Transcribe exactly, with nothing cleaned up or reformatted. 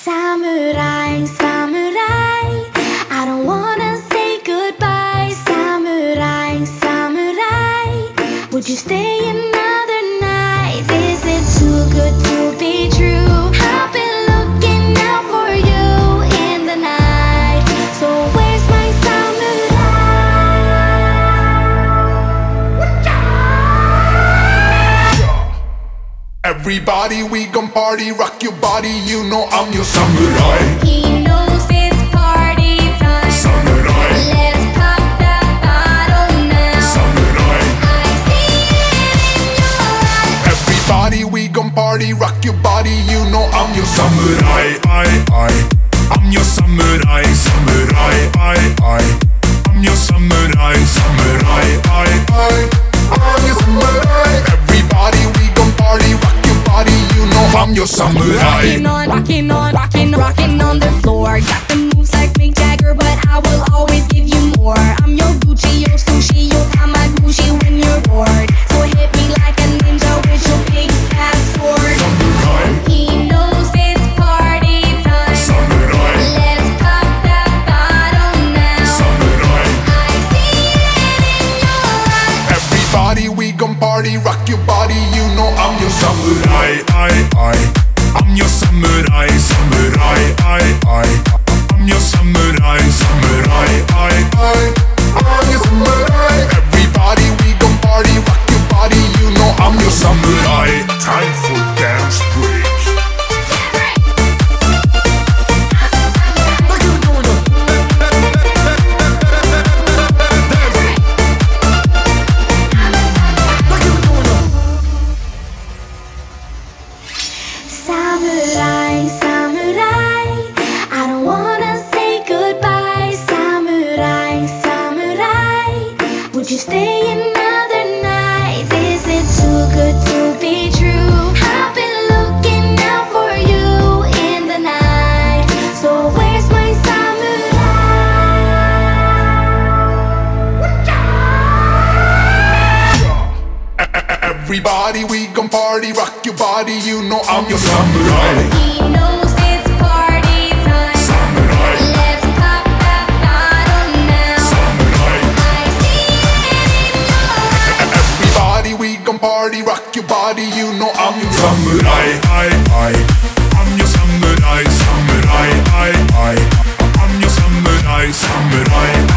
Samurai, samurai, I don't wanna say goodbye. Samurai, samurai, would you stay another night? Is it too good to be true? I've been looking out for you in the night. So where's my samurai? Everybody, we gon' party, rock your body, you know I'm your samurai. He knows it's party time. Samurai. Let's pop that bottle now. Samurai. I see it in your eyes. Everybody, we gon' party, rock your body, you know I'm your samurai. I, I, I'm your samurai, samurai. I, I, I'm your samurai, samurai. I, I, I'm your samurai. Everybody, we gon' party, rock your body, you know I'm your samurai. Rocking on, rocking on, rocking, rocking on the floor. Got the moves like Mick Jagger, but I will always give you more. I'm your Gucci, your sushi, your Tamaguchi when you're bored. So hit me like a ninja with your big fat sword. Samurai. He knows it's party time. Samurai. Let's pop that bottle now. Samurai. I see it in your eyes. Everybody, we gon' party, rock your body, you know I'm your samurai. I, I, I'm your samurai, samurai. I, I, I'm your samurai, samurai. I, I, I'm your samurai. Everybody, we gon' party, rock your body, you know I'm your samurai. Time for dance break. Samurai, samurai, I don't wanna say goodbye. Samurai, samurai, would you stay another night? Is it too good to be true? I've been looking out for you in the night. So where's my samurai? Everybody, we gon' party, rock your body, you know I'm your samurai. He knows it's party time. Samurai. Let's pop that bottle now. Samurai. I see it in your eyes. Everybody, we gon' party, rock your body, you know I'm your samurai. I, I, I'm your samurai, samurai. I, I, I'm your samurai, samurai.